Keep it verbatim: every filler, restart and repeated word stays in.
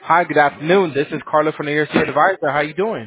Hi, good afternoon. This is Carla from the Air State Advisor. How you doing?